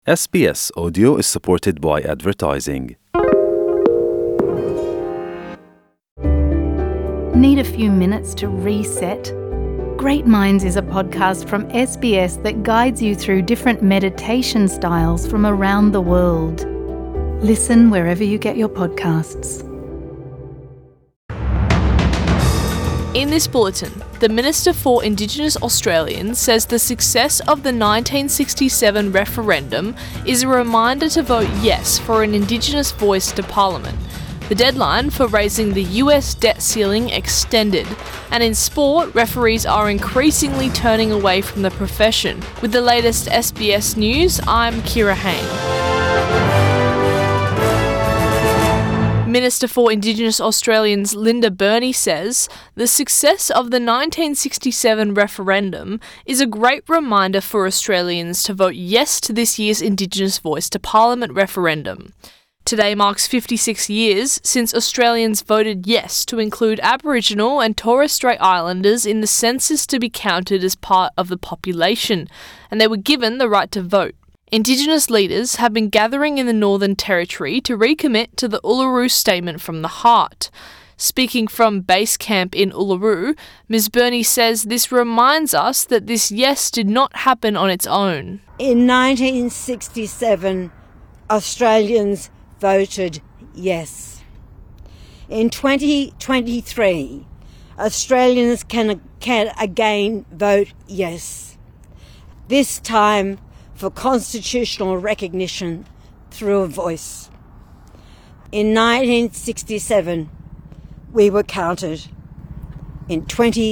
SBS Audio is supported by advertising. Need a few minutes to reset? Great Minds is a podcast from SBS that guides you through different meditation styles from around the world. Listen wherever you get your podcasts. In this bulletin, the Minister for Indigenous Australians says the success of the 1967 referendum is a reminder to vote yes for an Indigenous voice to Parliament. The deadline for raising the US debt ceiling extended. And in sport, referees are increasingly turning away from the profession. With the latest SBS news, I'm Kira Hain. Minister for Indigenous Australians Linda Burney says the success of the 1967 referendum is a great reminder for Australians to vote yes to this year's Indigenous Voice to Parliament referendum. Today marks 56 years since Australians voted yes to include Aboriginal and Torres Strait Islanders in the census to be counted as part of the population, and they were given the right to vote. Indigenous leaders have been gathering in the Northern Territory to recommit to the Uluru Statement from the Heart. Speaking from base camp in Uluru, Ms Burney says this reminds us that this yes did not happen on its own. In 1967, Australians voted yes. In 2023, Australians can again vote yes. This time for constitutional recognition through a voice. In 1967, we were counted. In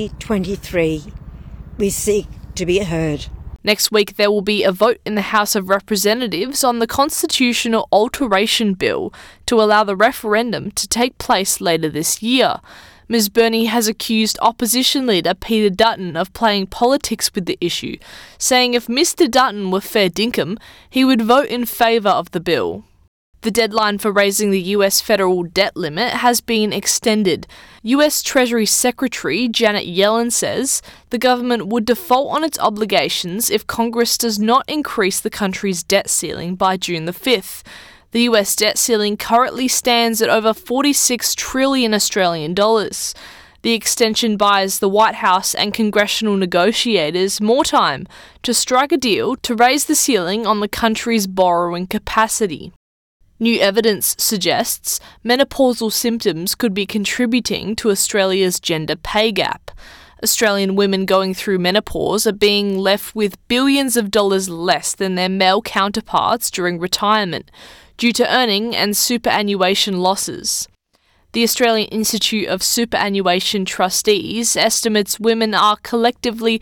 2023, we seek to be heard. Next week, there will be a vote in the House of Representatives on the constitutional alteration bill to allow the referendum to take place later this year. Ms Burney has accused opposition leader Peter Dutton of playing politics with the issue, saying if Mr Dutton were fair dinkum, he would vote in favour of the bill. The deadline for raising the US federal debt limit has been extended. US Treasury Secretary Janet Yellen says the government would default on its obligations if Congress does not increase the country's debt ceiling by June the 5th. The US debt ceiling currently stands at over 46 trillion Australian dollars. The extension buys the White House and congressional negotiators more time to strike a deal to raise the ceiling on the country's borrowing capacity. New evidence suggests menopausal symptoms could be contributing to Australia's gender pay gap. Australian women going through menopause are being left with billions of dollars less than their male counterparts during retirement, due to earning and superannuation losses. The Australian Institute of Superannuation Trustees estimates women are collectively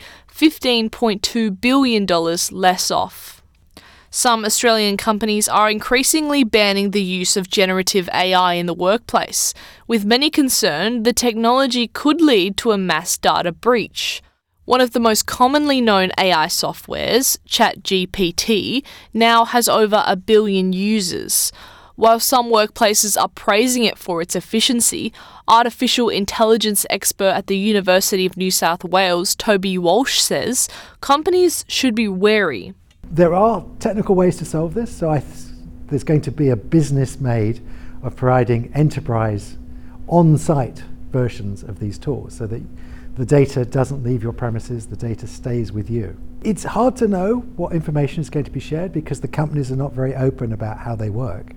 $15.2 billion less off. Some Australian companies are increasingly banning the use of generative AI in the workplace, with many concerned the technology could lead to a mass data breach. One of the most commonly known AI softwares, ChatGPT, now has over 1 billion users. While some workplaces are praising it for its efficiency, artificial intelligence expert at the University of New South Wales, Toby Walsh, says companies should be wary. There are technical ways to solve this, so there's going to be a business made of providing enterprise on-site versions of these tools so that the data doesn't leave your premises, the data stays with you. It's hard to know what information is going to be shared because the companies are not very open about how they work.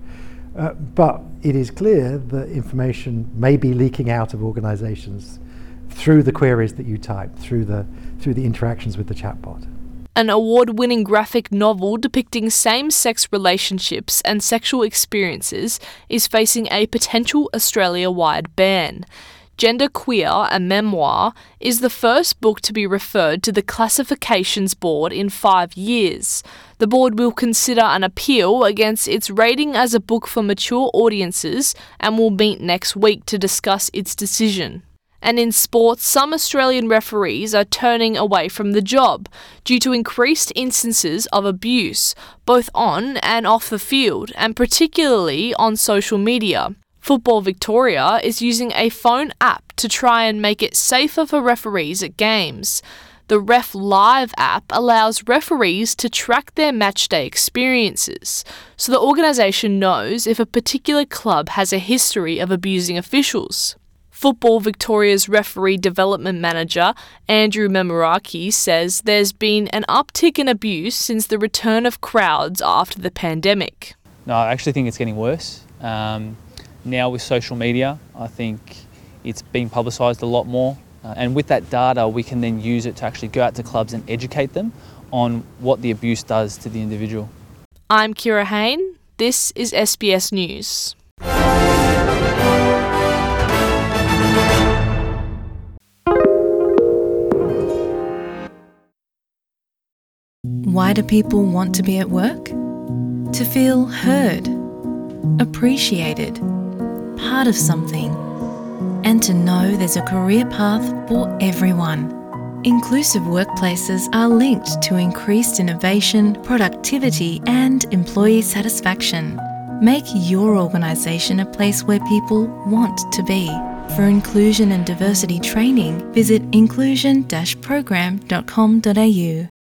But it is clear that information may be leaking out of organizations through the queries that you type, through the interactions with the chatbot. An award-winning graphic novel depicting same-sex relationships and sexual experiences is facing a potential Australia-wide ban. Genderqueer, a memoir, is the first book to be referred to the Classifications Board in 5 years. The board will consider an appeal against its rating as a book for mature audiences and will meet next week to discuss its decision. And in sports, some Australian referees are turning away from the job due to increased instances of abuse, both on and off the field, and particularly on social media. Football Victoria is using a phone app to try and make it safer for referees at games. The Ref Live app allows referees to track their matchday experiences, so the organisation knows if a particular club has a history of abusing officials. Football Victoria's referee development manager, Andrew Memoraki, says there's been an uptick in abuse since the return of crowds after the pandemic. No, I actually think it's getting worse. Now with social media, I think it's being publicised a lot more. And with that data, we can then use it to actually go out to clubs and educate them on what the abuse does to the individual. I'm Kira Hain. This is SBS News. Why do people want to be at work? To feel heard, appreciated, part of something, and to know there's a career path for everyone. Inclusive workplaces are linked to increased innovation, productivity, and employee satisfaction. Make your organisation a place where people want to be. For inclusion and diversity training, visit inclusion-program.com.au.